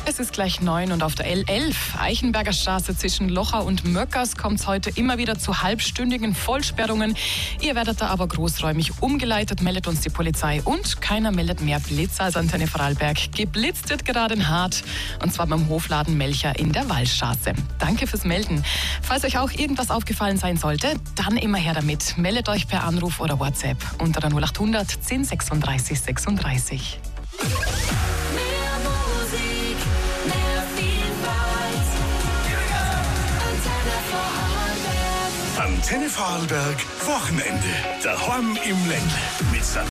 Es ist gleich 9 und auf der L11 Eichenberger Straße zwischen Lochau und Möckers kommt es heute immer wieder zu halbstündigen Vollsperrungen. Ihr werdet da aber großräumig umgeleitet, meldet uns die Polizei. Und keiner meldet mehr Blitzer als Antenne Vorarlberg. Geblitzt wird gerade in Hart, und zwar beim Hofladen Melcher in der Wallstraße. Danke fürs Melden. Falls euch auch irgendwas aufgefallen sein sollte, dann immer her damit. Meldet euch per Anruf oder WhatsApp unter der 0800 10 36 36. Antenne Vorarlberg Wochenende. Daheim im Ländle. Mit